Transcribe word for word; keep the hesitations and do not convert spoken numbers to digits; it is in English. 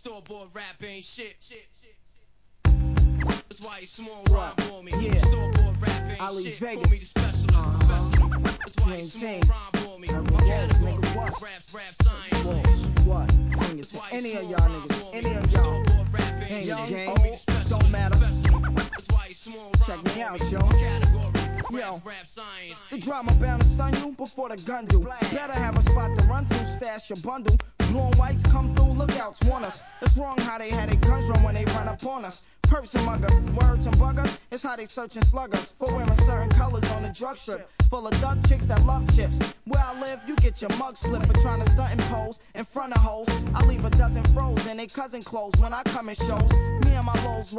Store-bought rap ain't shit. That's why you small rhyme for me. Yeah. Store-bought rap ain't Ali shit. Vegas. Call me the specialist Uh-huh. professional. That's why you King small Ting. rhyme for me. Urban My Wolf, category, nigga, what? raps, rap science. Whoa, what? Bring it That's to why you any of small y'all rhyme niggas, for me. any of y'all. Store-bought rap ain't Hey, shit. gang, Call me the old, specialist don't matter. professional. That's why you small rhyme Check me for out, me. yo. My category, Yo. raps, rap science. The drama bound to stun you before the gun do. Better have a spot to run to, stash your bundle. Blue and whites come through, lookouts warn us. It's wrong how they had their guns drawn when they run up on us. Perps and muggers, words and buggers, it's how they search and slug us. For wearing certain colors on the drug strip. Full of duck chicks that love chips. Where I live, you get your mug slipped for trying to stunt and pose in front of hoes. I leave a dozen froze in they cousin clothes when I come in shows. Me and my lows